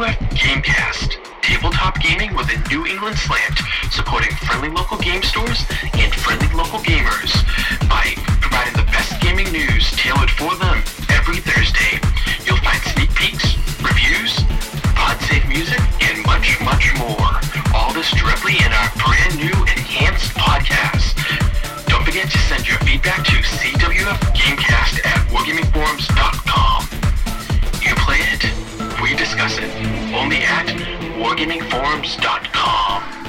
CWF Gamecast, tabletop gaming with a New England slant, supporting friendly local game stores and friendly local gamers by providing the best gaming news tailored for them every Thursday. You'll find sneak peeks, reviews, pod-safe music, and much, much more. All this directly in our brand new enhanced podcast. Don't forget to send your feedback to cwfgamecast@wargamingforums.com. You play it, we discuss it. Only at wargamingforums.com.